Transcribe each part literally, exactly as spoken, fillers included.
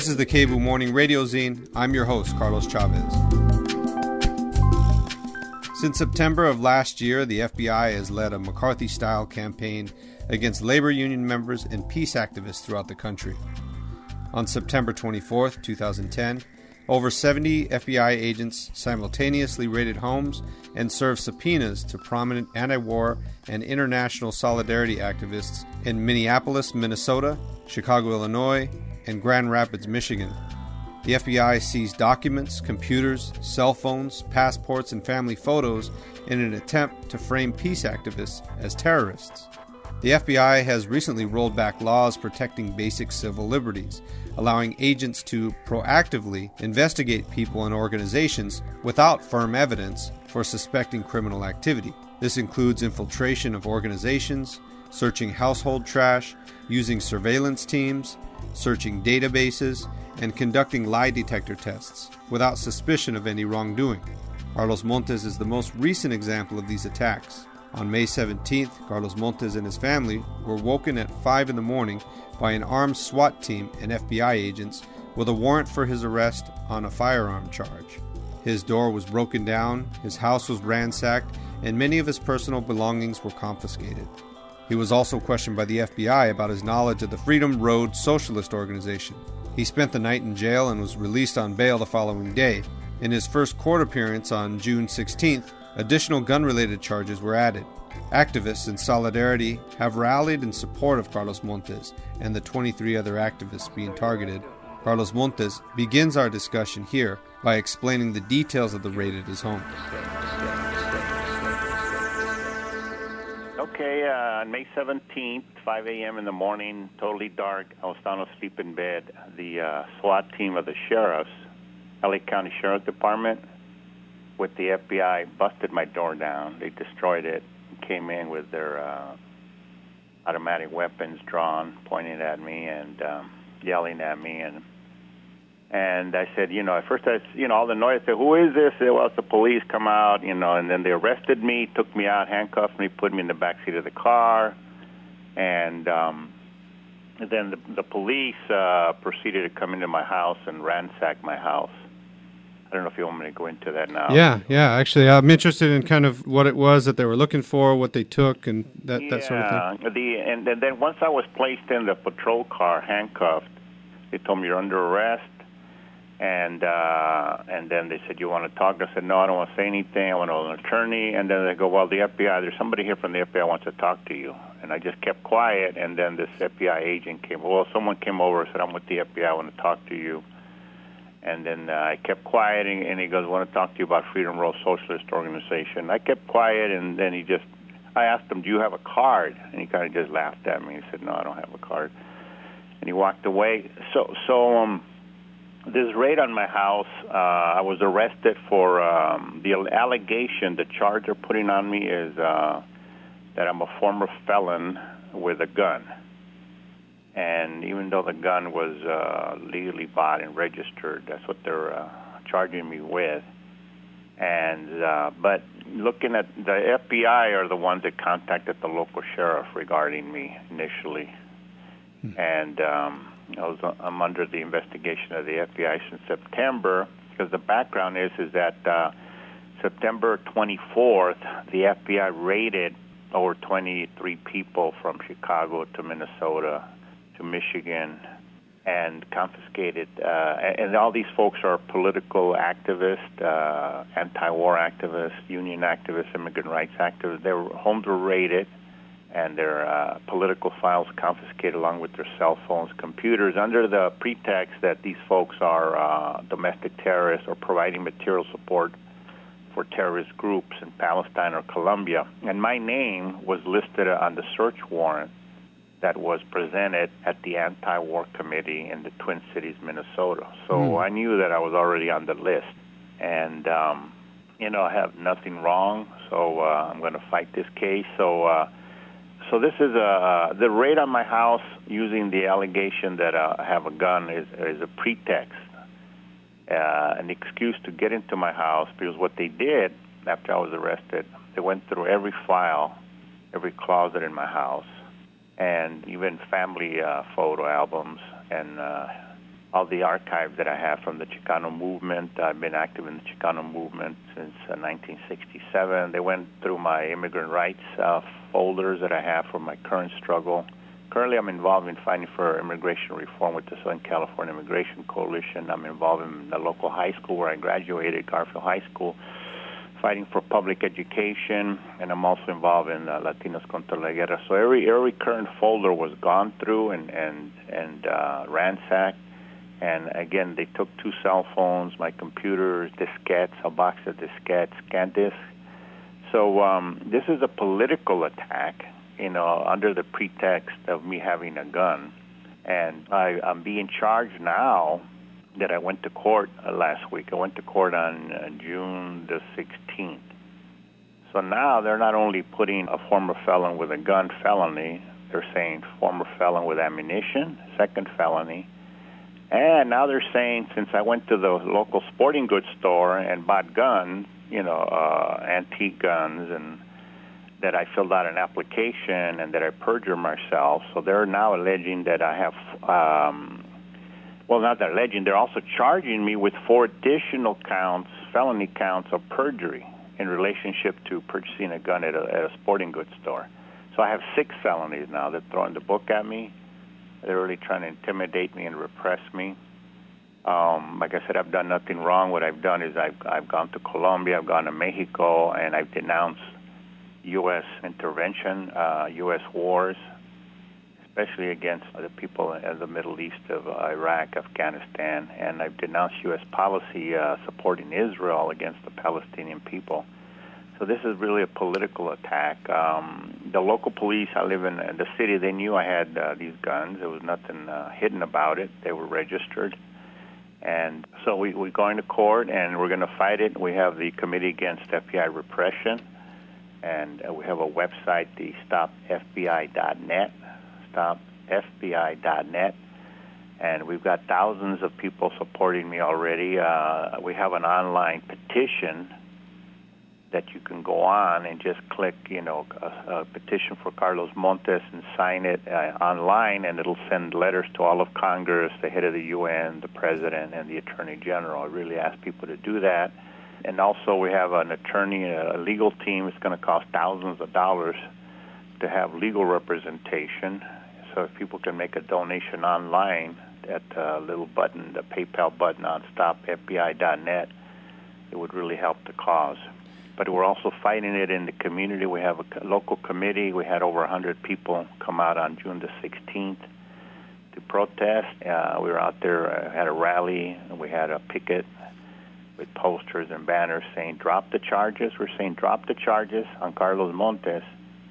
This is the K B O O Morning Radio Zine. I'm your host, Carlos Chavez. Since September of last year, the F B I has led a McCarthy-style campaign against labor union members and peace activists throughout the country. On September twenty-fourth, twenty ten, over seventy F B I agents simultaneously raided homes and served subpoenas to prominent anti-war and international solidarity activists in Minneapolis, Minnesota, Chicago, Illinois, and Grand Rapids, Michigan. The F B I seized documents, computers, cell phones, passports, and family photos in an attempt to frame peace activists as terrorists. The F B I has recently rolled back laws protecting basic civil liberties, allowing agents to proactively investigate people and organizations without firm evidence for suspecting criminal activity. This includes infiltration of organizations, searching household trash, using surveillance teams, searching databases, and conducting lie detector tests without suspicion of any wrongdoing. Carlos Montes is the most recent example of these attacks. On May seventeenth, Carlos Montes and his family were woken at five in the morning by an armed SWAT team and F B I agents with a warrant for his arrest on a firearm charge. His door was broken down, his house was ransacked, and many of his personal belongings were confiscated. He was also questioned by the F B I about his knowledge of the Freedom Road Socialist Organization. He spent the night in jail and was released on bail the following day. In his first court appearance on June sixteenth, additional gun-related charges were added. Activists in solidarity have rallied in support of Carlos Montes and the twenty-three other activists being targeted. Carlos Montes begins our discussion here by explaining the details of the raid at his home. Okay, uh, on May seventeenth, five a.m. in the morning, totally dark, I was sound asleep in bed. The uh, SWAT team of the sheriffs, L A County Sheriff Department, with the F B I, busted my door down. They destroyed it, came in with their uh, automatic weapons drawn, pointing at me and um, yelling at me. And and I said, you know, at first, I, you know, all the noise, I said, who is this? They said, well, it's the police, come out, you know, and then they arrested me, took me out, handcuffed me, put me in the back seat of the car, and um, then the, the police uh, proceeded to come into my house and ransack my house. I don't know if you want me to go into that now. Yeah, yeah, actually, I'm interested in kind of what it was that they were looking for, what they took, and that, yeah, that sort of thing. The, and, and then once I was placed in the patrol car, handcuffed, they told me, you're under arrest. And uh, and then they said, you want to talk? I said, no, I don't want to say anything. I want an attorney. And then they go, well, the F B I, there's somebody here from the F B I wants to talk to you. And I just kept quiet. And then this F B I agent came. Well, someone came over and said, I'm with the F B I. I want to talk to you. And then uh, I kept quiet. And, and he goes, I want to talk to you about Freedom Road Socialist Organization. I kept quiet. And then he just, I asked him, do you have a card? And he kind of just laughed at me. He said, no, I don't have a card. And he walked away. So, so, um, this raid on my house, uh, I was arrested for um, the allegation, the charge they're putting on me is uh, that I'm a former felon with a gun. And even though the gun was uh, legally bought and registered, that's what they're uh, charging me with. And uh, but looking at the F B I are the ones that contacted the local sheriff regarding me initially. Hmm. And um, I was, I'm under the investigation of the F B I since September, because the background is is that uh, September twenty-fourth, the F B I raided over twenty-three people from Chicago to Minnesota to Michigan and confiscated. Uh, and all these folks are political activists, uh, anti-war activists, union activists, immigrant rights activists. Their homes were raided, and their uh, political files confiscated along with their cell phones, computers, under the pretext that these folks are uh, domestic terrorists or providing material support for terrorist groups in Palestine or Colombia. And my name was listed on the search warrant that was presented at the anti-war committee in the Twin Cities, Minnesota. So mm. I knew that I was already on the list. And, um, you know, I have nothing wrong, so uh, I'm going to fight this case. So, uh, So this is a, the raid on my house using the allegation that uh, I have a gun is, is a pretext, uh, an excuse to get into my house, because what they did after I was arrested, they went through every file, every closet in my house, and even family uh, photo albums, and uh, all the archives that I have from the Chicano movement. I've been active in the Chicano movement since uh, nineteen sixty-seven. They went through my immigrant rights uh, folders that I have for my current struggle. Currently, I'm involved in fighting for immigration reform with the Southern California Immigration Coalition. I'm involved in the local high school where I graduated, Garfield High School, fighting for public education, and I'm also involved in uh, Latinos Contra la Guerra. So every every current folder was gone through and and and uh, ransacked. And again, they took two cell phones, my computers, diskettes, a box of diskettes, ScanDisk. So um, this is a political attack, you know, under the pretext of me having a gun. And I, I'm being charged now that I went to court uh, last week. I went to court on uh, June the sixteenth. So now they're not only putting a former felon with a gun felony, they're saying former felon with ammunition, second felony. And now they're saying, since I went to the local sporting goods store and bought guns, you know, uh, antique guns, and that I filled out an application and that I perjured myself. So they're now alleging that I have, um, well, not that alleging, they're also charging me with four additional counts, felony counts of perjury in relationship to purchasing a gun at a, at a sporting goods store. So I have six felonies now. They're throwing the book at me. They're really trying to intimidate me and repress me. Um, like I said, I've done nothing wrong. What I've done is I've, I've gone to Colombia, I've gone to Mexico, and I've denounced U S intervention, uh, U S wars, especially against the people in the Middle East of Iraq, Afghanistan. And I've denounced U S policy uh, supporting Israel against the Palestinian people. So this is really a political attack. Um, the local police, I live in the city, they knew I had uh, these guns. There was nothing uh, hidden about it. They were registered. And so we, we're going to court, and we're going to fight it. We have the Committee Against F B I Repression, and uh, we have a website, the stop F B I dot net, stop F B I dot net. And we've got thousands of people supporting me already. Uh, we have an online petition that you can go on and just click, you know, a, a petition for Carlos Montes and sign it uh, online, and it'll send letters to all of Congress, the head of the U N, the president, and the attorney general. I really ask people to do that. And also we have an attorney, a legal team. It's going to cost thousands of dollars to have legal representation. So if people can make a donation online, that uh, little button, the PayPal button on stop F B I dot net, it would really help the cause. But we're also fighting it in the community. We have a local committee. We had over one hundred people come out on June the sixteenth to protest. Uh, we were out there, uh, had a rally, and we had a picket with posters and banners saying, drop the charges. We're saying, drop the charges on Carlos Montes.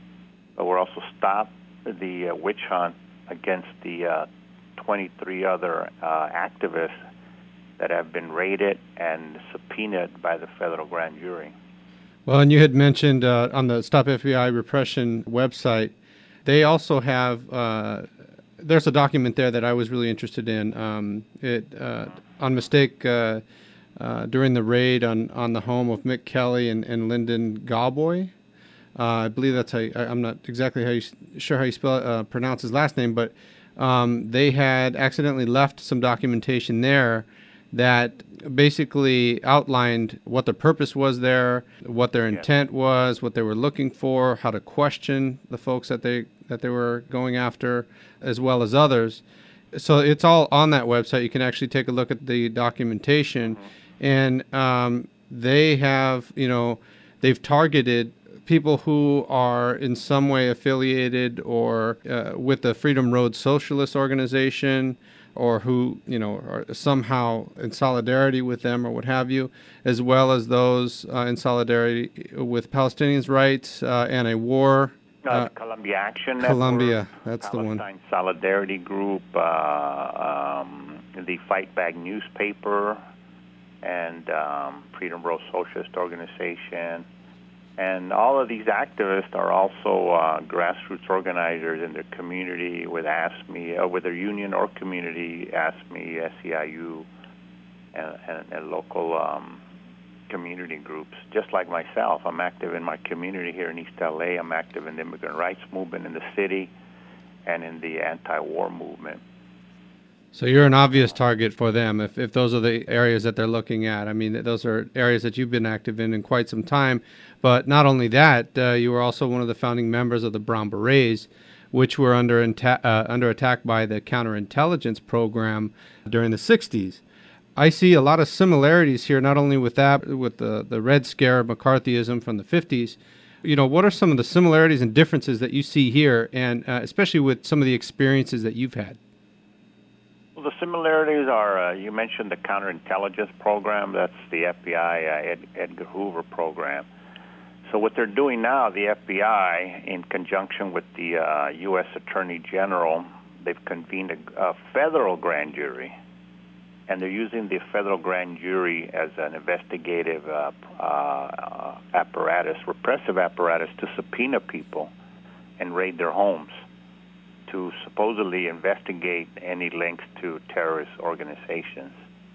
But we're also stop the uh, witch hunt against the uh, twenty-three other uh, activists that have been raided and subpoenaed by the federal grand jury. Well, and you had mentioned uh, on the Stop F B I Repression website, they also have, uh, there's a document there that I was really interested in. Um, it, uh, on mistake, uh, uh, during the raid on, on the home of Mick Kelly and, and Lyndon Galboy, uh, I believe that's how, you, I, I'm not exactly how you, sure how you spell it, uh, pronounce his last name, but um, they had accidentally left some documentation there that basically outlined what the purpose was there, what their intent was, what they were looking for, how to question the folks that they that they were going after, as well as others. So it's all on that website. You can actually take a look at the documentation, mm-hmm. and um, they have, you know, they've targeted people who are in some way affiliated or uh, with the Freedom Road Socialist Organization, or who, you know, are somehow in solidarity with them or what have you, as well as those uh, in solidarity with Palestinians' rights, uh, anti-war. Uh, uh, Columbia Action Network. Columbia, that's Palestine the one. Palestine Solidarity Group, uh, um, the Fight Back newspaper, and um, Freedom Road Socialist Organization. And all of these activists are also uh, grassroots organizers in their community with ASME, or with their union or community, ASME, S E I U, and, and, and local um, community groups. Just like myself, I'm active in my community here in East L A. I'm active in the immigrant rights movement in the city and in the anti-war movement. So you're an obvious target for them if, if those are the areas that they're looking at. I mean, those are areas that you've been active in in quite some time. But not only that, uh, you were also one of the founding members of the Brown Berets, which were under inta- uh, under attack by the counterintelligence program during the sixties. I see a lot of similarities here, not only with that, with the, the Red Scare, McCarthyism from the fifties. You know, what are some of the similarities and differences that you see here, and uh, especially with some of the experiences that you've had? Well, the similarities are, uh, you mentioned the counterintelligence program. That's the F B I uh, Ed, Edgar Hoover program. So what they're doing now, the F B I, in conjunction with the uh, U S Attorney General, they've convened a, a federal grand jury, and they're using the federal grand jury as an investigative uh, uh, apparatus, repressive apparatus, to subpoena people and raid their homes, to supposedly investigate any links to terrorist organizations.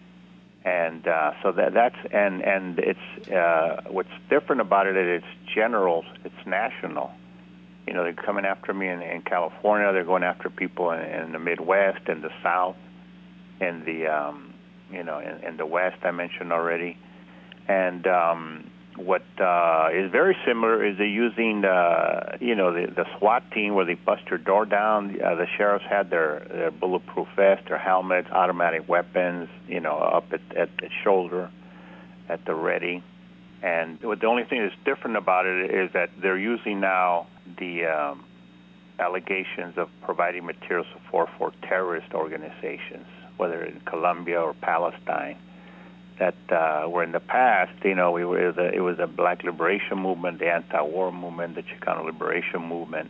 And uh, so that, that's and and it's uh, what's different about it is it's general, it's national. You know, they're coming after me in, in California. They're going after people in, in the Midwest and the South, and the um, you know in, in the West I mentioned already. And um, what uh, is very similar is they're using uh, you know the, the SWAT team where they bust your door down. Uh, the sheriffs had their, their bulletproof vests, their helmets, automatic weapons, you know, up at, at the shoulder, at the ready. And what the only thing that's different about it is that they're using now the um, allegations of providing material support for terrorist organizations, whether in Colombia or Palestine. That uh, were in the past, you know, we were the, it was a Black liberation movement, the anti-war movement, the Chicano liberation movement,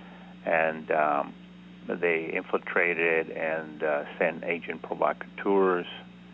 and um, they infiltrated and uh, sent agent provocateurs,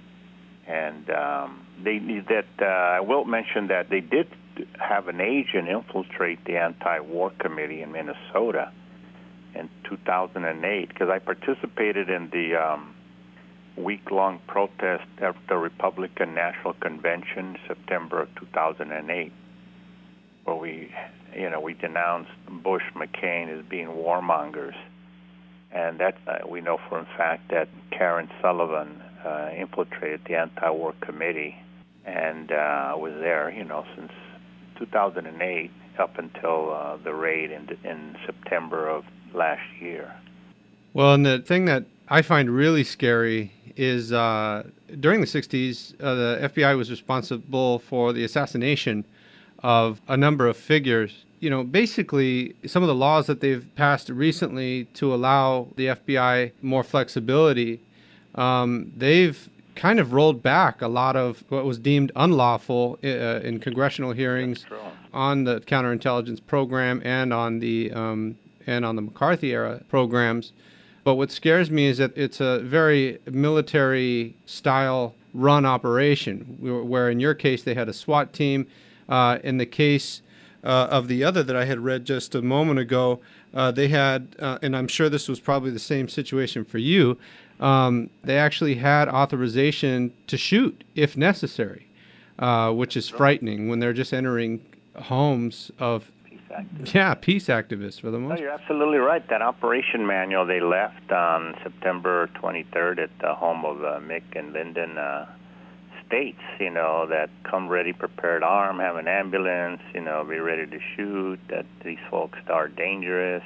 and um, they that uh, I will mention that they did have an agent infiltrate the anti-war committee in Minnesota in two thousand eight, because I participated in the um, week-long protest at the Republican National Convention, September of two thousand eight, where we, you know, we denounced Bush, McCain as being warmongers, and that uh, we know for a fact that Karen Sullivan uh, infiltrated the anti-war committee and uh, was there, you know, since two thousand eight up until uh, the raid in, in September of last year. Well, and the thing that I find really scary is uh, during the sixties, uh, the F B I was responsible for the assassination of a number of figures. You know, basically, some of the laws that they've passed recently to allow the F B I more flexibility, um, they've kind of rolled back a lot of what was deemed unlawful uh, in congressional hearings on the counterintelligence program and on the um, and on the McCarthy era programs. But what scares me is that it's a very military-style run operation, where in your case they had a SWAT team. Uh, in the case uh, of the other that I had read just a moment ago, uh, they had, uh, and I'm sure this was probably the same situation for you, um, they actually had authorization to shoot if necessary, uh, which is frightening when they're just entering homes of Activists. Yeah, peace activists for the most part. No, you're absolutely right. That operation manual they left on September twenty-third at the home of uh, Mick and Lyndon uh, states, you know, that come ready, prepared, armed, have an ambulance, you know, be ready to shoot, that these folks are dangerous.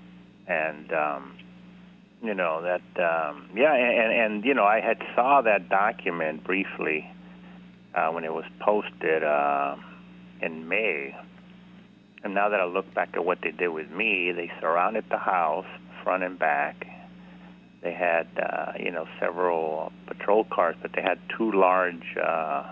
And, um, you know, that, um, yeah, and, and, you know, I had saw that document briefly uh, when it was posted uh, in May. And now that I look back at what they did with me, they surrounded the house, front and back. They had, uh, you know, several patrol cars, but they had two large uh,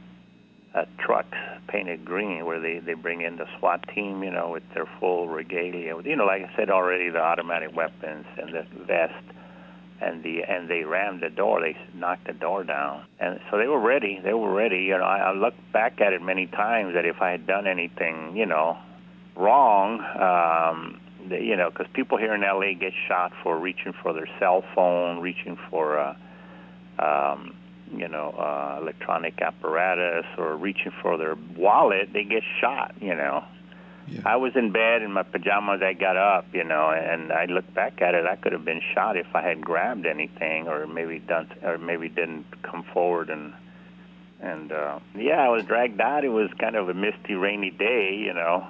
uh, trucks painted green where they, they bring in the SWAT team, you know, with their full regalia. You know, like I said already, the automatic weapons and the vest. And the and they rammed the door. They knocked the door down. And so they were ready. They were ready. You know, I, I look back at it many times that if I had done anything, you know, wrong, um, the, you know, because people here in L A get shot for reaching for their cell phone, reaching for, uh, um, you know, uh, electronic apparatus, or reaching for their wallet. They get shot, you know. Yeah. I was in bed in my pajamas. I got up, you know, and I look back at it. I could have been shot if I had grabbed anything, or maybe done, or maybe didn't come forward. And and uh, yeah, I was dragged out. It was kind of a misty, rainy day, you know,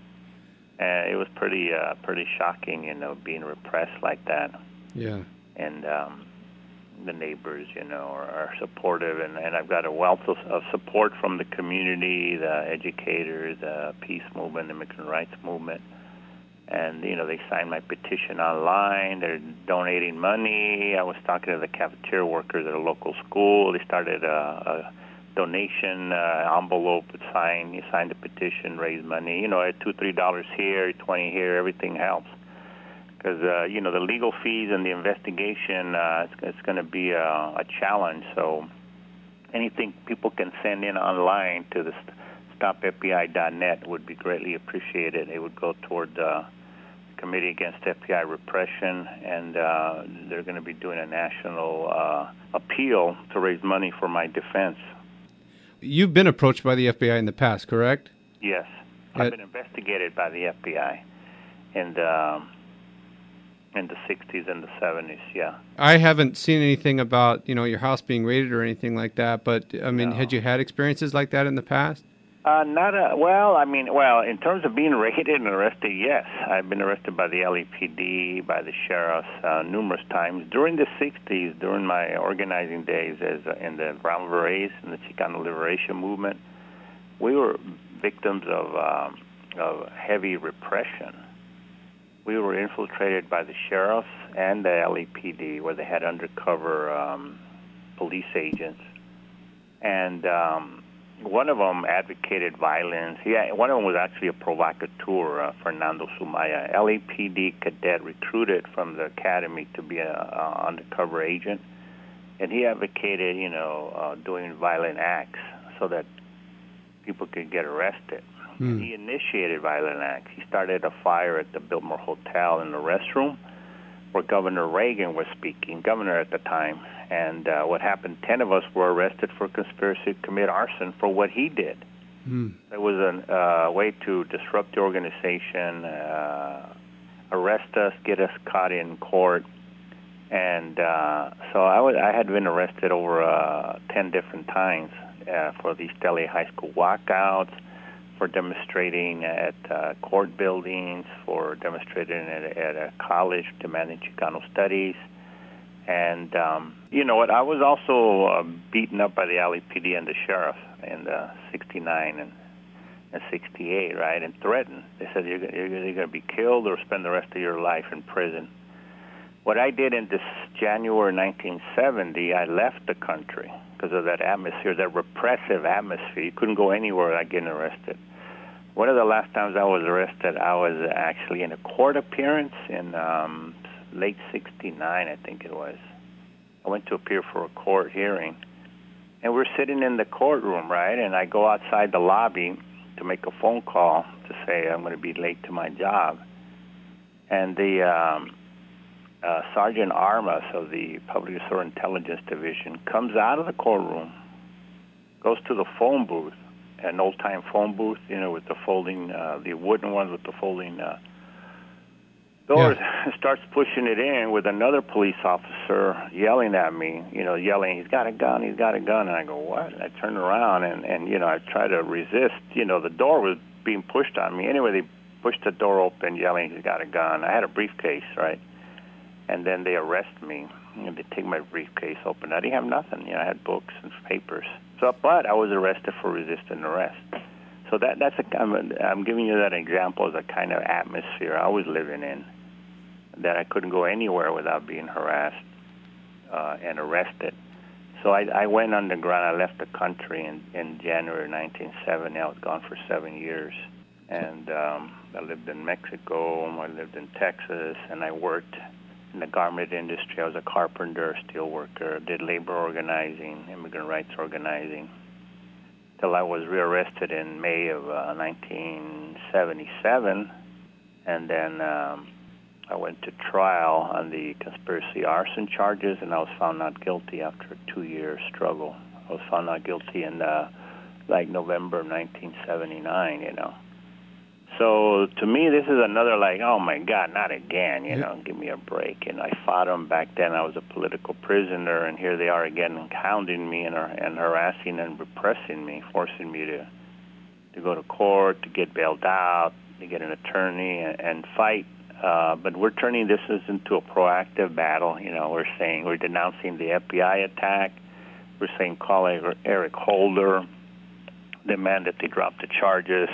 and it was pretty uh, pretty shocking, you know, being repressed like that. Yeah. And um, the neighbors, you know, are, are supportive, and, and I've got a wealth of, of support from the community, the educators, the peace movement, immigrant rights movement. And, you know, they signed my petition online. They're donating money. I was talking to the cafeteria workers at a local school. They started a, a donation uh, envelope with sign. You signed the petition, raise money. You know, at two, three dollars here, twenty here, everything helps. Because, uh, you know, the legal fees and the investigation, uh, it's, it's going to be a, a challenge. So anything people can send in online to the stop F B I dot net would be greatly appreciated. It would go toward the Committee Against F B I Repression, and uh, they're going to be doing a national uh, appeal to raise money for my defense. You've been approached by the F B I in the past, correct? Yes. I've been investigated by the F B I. And... Um, in the sixties and the seventies, yeah. I haven't seen anything about, you know, your house being raided or anything like that, but, I mean, No. had you had experiences like that in the past? Uh, not a, well, I mean, well, in terms of being raided and arrested, yes. I've been arrested by the L A P D, by the sheriffs uh, numerous times. During the sixties, during my organizing days as uh, in the Brown Berets and the Chicano Liberation Movement, we were victims of, um, of heavy repression. We were infiltrated by the sheriffs and the L A P D, where they had undercover um, police agents. And um, one of them advocated violence. Yeah, one of them was actually a provocateur, uh, Fernando Sumaya, L A P D cadet recruited from the academy to be an undercover agent. And he advocated, you know, uh, doing violent acts so that people could get arrested. Hmm. He initiated violent acts. He started a fire at the Biltmore Hotel in the restroom where Governor Reagan was speaking, governor at the time. And uh, what happened, ten of us were arrested for conspiracy to commit arson for what he did. Hmm. It was a uh, way to disrupt the organization, uh, arrest us, get us caught in court. And uh, so I, was, I had been arrested over uh, ten different times uh, for these L A high school walkouts, for demonstrating at uh, court buildings, for demonstrating at, at a college demanding Chicano studies. And um, you know what? I was also uh, beaten up by the L A P D and the sheriff in uh, sixty-nine and, and sixty-eight, right, and threatened. They said, you're, you're, you're going to be killed or spend the rest of your life in prison. What I did in this January nineteen seventy, I left the country because of that atmosphere, that repressive atmosphere. You couldn't go anywhere without getting arrested. One of the last times I was arrested, I was actually in a court appearance in um, late sixty-nine, I think it was. I went to appear for a court hearing, and we're sitting in the courtroom, right? And I go outside the lobby to make a phone call to say I'm going to be late to my job. And the... Um, Uh, Sergeant Armas of the Public Resource Intelligence Division comes out of the courtroom, goes to the phone booth, an old-time phone booth, you know, with the folding, uh, the wooden ones with the folding uh, doors, yeah. Starts pushing it in with another police officer yelling at me, you know, yelling, he's got a gun, he's got a gun. And I go, what? And I turn around, and, and, you know, I try to resist. You know, the door was being pushed on me. Anyway, they pushed the door open, yelling, he's got a gun. I had a briefcase, right? And then they arrest me, and they take my briefcase open. I didn't have nothing. You know, I had books and papers. So, but I was arrested for resisting arrest. So that that's a I'm, I'm giving you that example as a kind of atmosphere I was living in, that I couldn't go anywhere without being harassed uh, and arrested. So I, I went underground. I left the country in, in January nineteen seventy. I was gone for seven years. And um, I lived in Mexico. I lived in Texas, and I worked in the garment industry. I was a carpenter, steel worker, did labor organizing, immigrant rights organizing, till I was rearrested in May of uh, nineteen seventy-seven, and then um, I went to trial on the conspiracy arson charges, and I was found not guilty after a two-year struggle. I was found not guilty in uh, like November of nineteen seventy-nine, you know. So to me, this is another like, oh my God, not again, you know, give me a break. And I fought them back then. I was a political prisoner, and here they are again hounding me and, and harassing and repressing me, forcing me to, to go to court, to get bailed out, to get an attorney and, and fight. Uh, but we're turning this into a proactive battle. You know, we're saying, we're denouncing the F B I attack. We're saying call Eric Holder, demand that they drop the charges,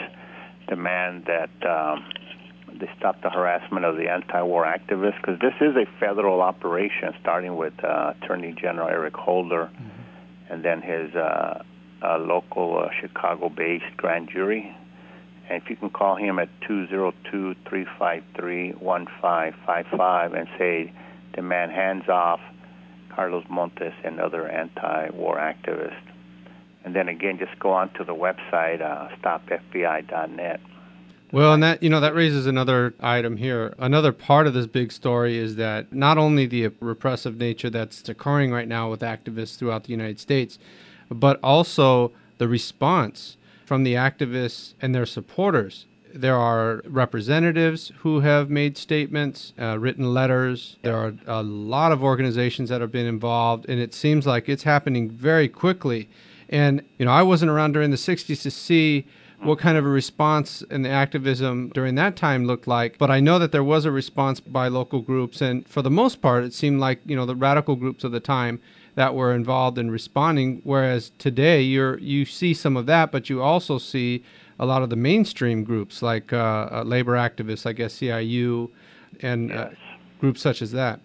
demand that um, they stop the harassment of the anti-war activists, because this is a federal operation, starting with uh, Attorney General Eric Holder, mm-hmm. and then his uh, uh, local uh, Chicago-based grand jury. And if you can call him at two oh two, three five three, one five five five and say, demand hands off Carlos Montes and other anti-war activists. And then again, just go on to the website, uh, stop F B I dot net. Well, and that, you know, that raises another item here. Another part of this big story is that not only the repressive nature that's occurring right now with activists throughout the United States, but also the response from the activists and their supporters. There are representatives who have made statements, uh, written letters. There are a lot of organizations that have been involved, and it seems like it's happening very quickly. And, you know, I wasn't around during the sixties to see what kind of a response and the activism during that time looked like. But I know that there was a response by local groups. And for the most part, it seemed like, you know, the radical groups of the time that were involved in responding. Whereas today you're you see some of that, but you also see a lot of the mainstream groups like uh, uh, labor activists like S C I U and yes. uh, groups such as that.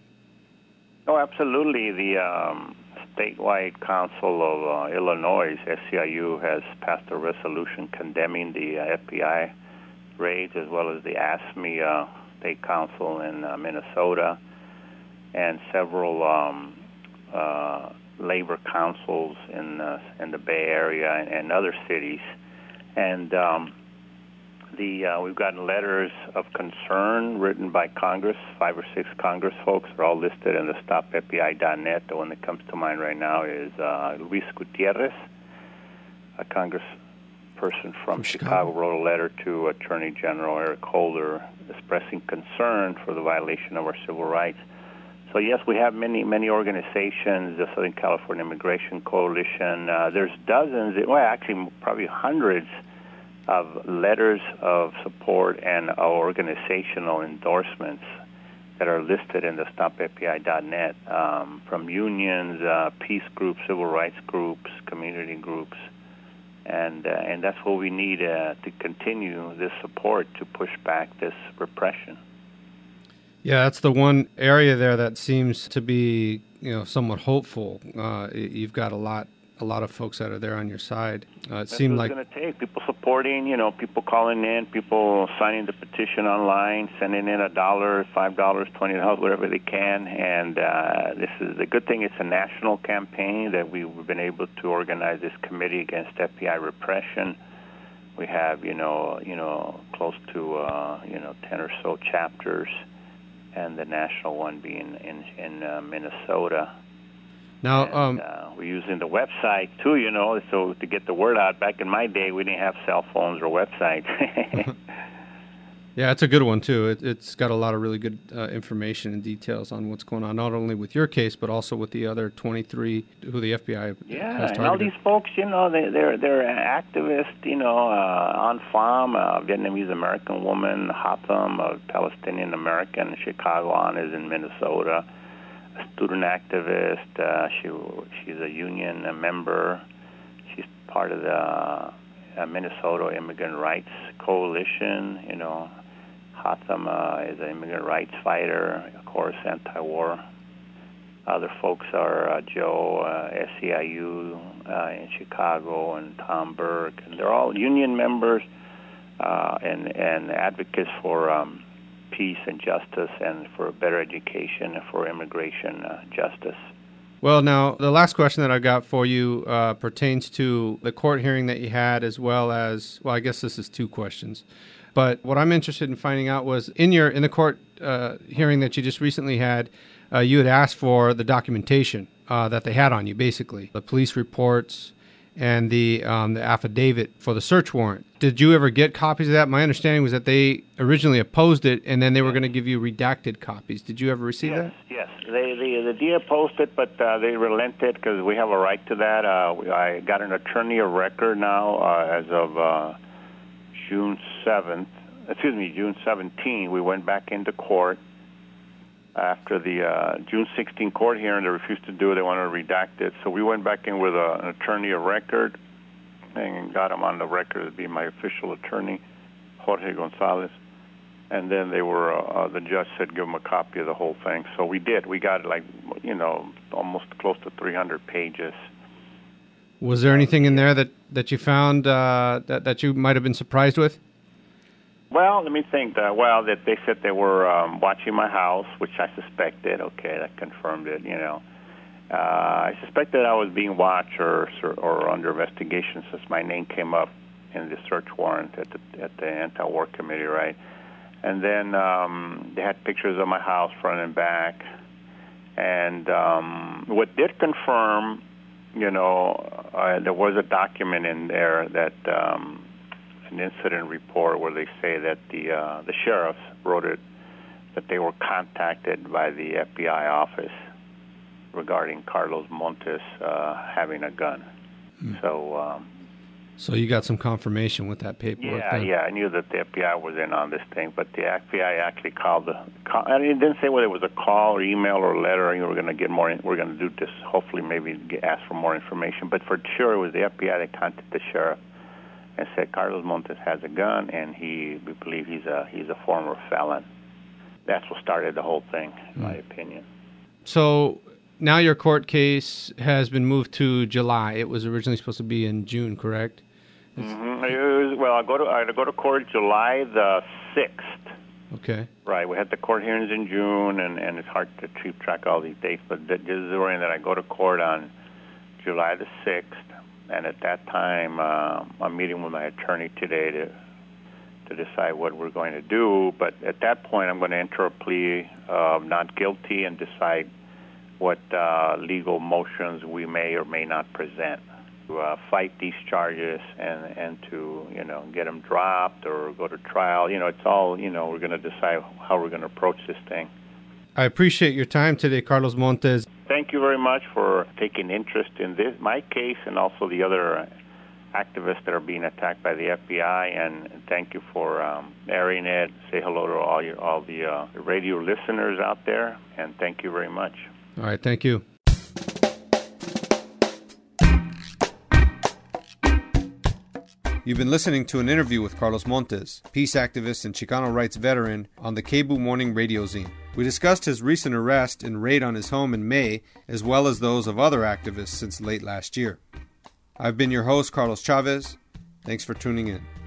Oh, absolutely. The um statewide council of uh, Illinois, S C I U, has passed a resolution condemning the uh, F B I raids, as well as the ASME uh, state council in uh, Minnesota, and several um, uh, labor councils in uh, in the Bay Area and, and other cities. And um, the uh, we've gotten letters of concern written by Congress. Five or six Congress folks are all listed in the stop F B I dot net. The one that comes to mind right now is uh, Luis Gutierrez, a congressperson from, from Chicago, Chicago, wrote a letter to Attorney General Eric Holder expressing concern for the violation of our civil rights. So yes, we have many, many organizations, the Southern California Immigration Coalition. Uh, there's dozens, well, actually probably hundreds of letters of support and organizational endorsements that are listed in the stop F B I dot net um, from unions, uh, peace groups, civil rights groups, community groups, and uh, and that's what we need uh, to continue this support to push back this repression. Yeah, that's the one area there that seems to be, you know, somewhat hopeful. Uh, you've got a lot. A lot of folks that are there on your side. Uh, it That's seemed what like it's going to take. People supporting, you know, people calling in, people signing the petition online, sending in a dollar, five dollars, twenty dollars, whatever they can. And uh, this is the good thing. It's a national campaign that we've been able to organize this committee against F B I repression. We have, you know, you know, close to uh, you know ten or so chapters, and the national one being in in uh, Minnesota. Now, and, um, uh, we're using the website, too, you know, so to get the word out. Back in my day, we didn't have cell phones or websites. Yeah, it's a good one, too. It, it's got a lot of really good uh, information and details on what's going on, not only with your case, but also with the other twenty-three who the F B I yeah, has targeted. And all these folks, you know, they, they're they're activists, you know, uh, An Pham, a Vietnamese-American woman, Hatham, a Palestinian-American, Chicago An is in Minnesota, a student activist. Uh, she she's a union a member. She's part of the uh, Minnesota Immigrant Rights Coalition. You know, Hatham uh, is an immigrant rights fighter, of course, anti-war. Other folks are uh, Joe, uh, S C I U uh, in Chicago, and Tom Burke, and they're all union members uh, and and advocates for Um, peace and justice, and for better education, and for immigration uh, justice. Well, now, the last question that I got for you uh, pertains to the court hearing that you had, as well as, well, I guess this is two questions. But what I'm interested in finding out was, in your in the court uh, hearing that you just recently had, uh, you had asked for the documentation uh, that they had on you, basically, the police reports and the um, the affidavit for the search warrant. Did you ever get copies of that? My understanding was that they originally opposed it, and then they were going to give you redacted copies. Did you ever receive yes, that? Yes, they, the, the D A opposed it, but uh, they relented because we have a right to that. Uh, we, I got an attorney of record now uh, as of uh, June seventh. Excuse me, June seventeenth. We went back into court after the uh, June sixteenth court hearing. They refused to do it. They wanted to redact it. So we went back in with a, an attorney of record and got him on the record to be my official attorney, Jorge Gonzalez. And then they were, uh, uh, the judge said give him a copy of the whole thing. So we did. We got, like, you know, almost close to three hundred pages. Was there anything in there that, that you found uh, that, that you might have been surprised with? Well, let me think. Uh, well, that they said they were um, watching my house, which I suspected. Okay, that confirmed it, you know. Uh, I suspected I was being watched or, or under investigation since my name came up in the search warrant at the, at the anti-war committee, right? And then um, they had pictures of my house front and back. And um, what did confirm, you know, uh, there was a document in there that um, an incident report where they say that the uh, the sheriffs wrote it, that they were contacted by the F B I office regarding Carlos Montes uh, having a gun. Mm. So, um, so you got some confirmation with that paperwork? Yeah, then? yeah. I knew that the F B I was in on this thing, but the F B I actually called the. Call, I mean, it didn't say whether it was a call or email or letter. You know, we're going to get more. We're going to do this. Hopefully, maybe get, ask for more information. But for sure, it was the F B I that contacted the sheriff and said Carlos Montes has a gun, and he we believe he's a he's a former felon. That's what started the whole thing, in mm. my opinion. So now your court case has been moved to July. It was originally supposed to be in June, correct? Mm-hmm. It was, well, I go to I go to court July the sixth. Okay. Right. We had the court hearings in June, and, and it's hard to keep track of all these dates. But this is the way that I go to court on July the sixth, and at that time, uh, I'm meeting with my attorney today to to decide what we're going to do. But at that point, I'm going to enter a plea of not guilty and decide what uh, legal motions we may or may not present to uh, fight these charges and, and to, you know, get them dropped or go to trial. You know, it's all, you know, we're going to decide how we're going to approach this thing. I appreciate your time today, Carlos Montes. Thank you very much for taking interest in this, my case, and also the other activists that are being attacked by the F B I. And thank you for um, airing it. Say hello to all your all the uh, radio listeners out there, and thank you very much. All right, thank you. You've been listening to an interview with Carlos Montes, peace activist and Chicano rights veteran, on the K B U Morning Radio Zine. We discussed his recent arrest and raid on his home in May, as well as those of other activists since late last year. I've been your host, Carlos Chavez. Thanks for tuning in.